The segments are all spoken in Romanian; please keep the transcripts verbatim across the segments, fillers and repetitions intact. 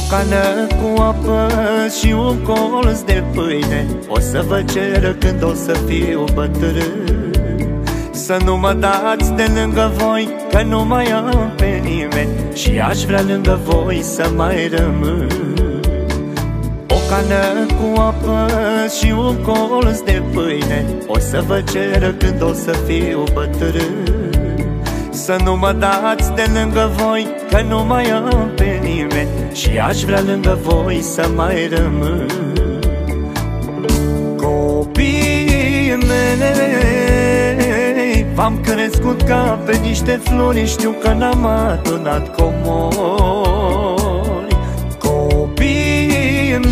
cană cu apă și un colț de pâine o să vă cer când o să fiu bătrân. Să nu mă dați de lângă voi, că nu mai am pe nimeni și aș vrea lângă voi să mai rămân. O cană cu apă și un colț de pâine o să vă cer când o să fiu bătrân. Să nu mă dați de lângă voi, că nu mai am pe nimeni și aș vrea lângă voi să mai rămân. Copiii mei, v-am crescut ca pe niște flori, știu că n-am adunat comori. Copiii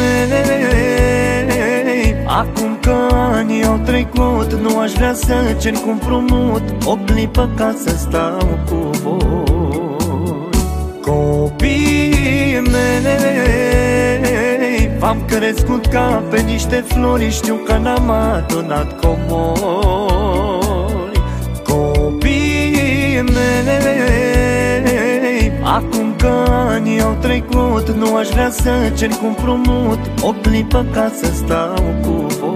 mei, acum că anii au trecut, nu aș vrea să cer cu împrumut o clipă ca să stau cu voi. Copiii mei, v-am crescut ca pe niște flori, știu că n-am adunat comori. Copiii mei, acum că anii au trecut, nu aș vrea să cer cu împrumut o clipă ca să stau cu voi.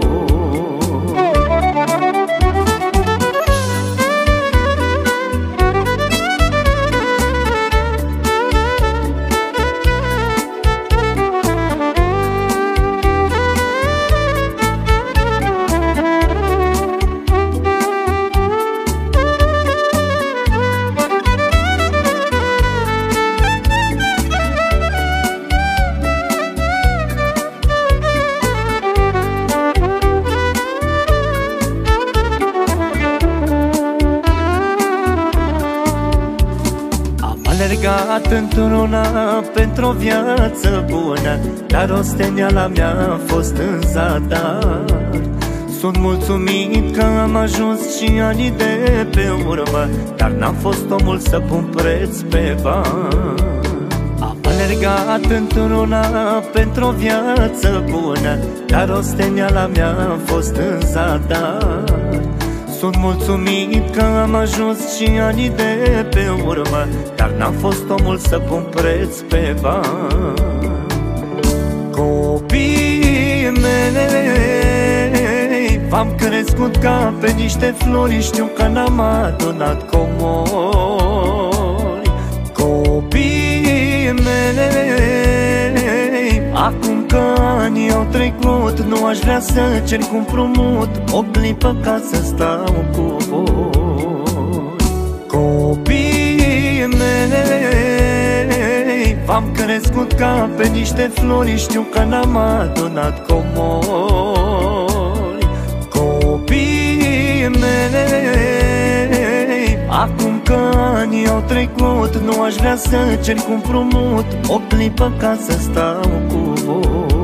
Am alergat într-una pentru o viață bună, dar osteneala mea a fost în zadar. Sunt mulțumit că am ajuns și anii de pe urmă, dar n-am fost omul să pun preț pe bani. Am alergat într-una pentru o viață bună, dar osteneala mea a fost în zadar. Sunt mulțumit că am ajuns și anii de pe urmă, dar n-am fost omul să pun preț pe bani. Copiii mei, v-am crescut ca pe niște flori, știu că n-am adunat comori. Copiii mei, acum că anii au trecut, nu aș vrea să cer cu împrumut o clipă ca să stau cu voi. Copiii mei, v-am crescut ca pe niște flori, știu că n-am adunat comori. Copiii mei, acum că anii au trecut, nu aș vrea să cer cu împrumut o clipă ca să stau cu voi.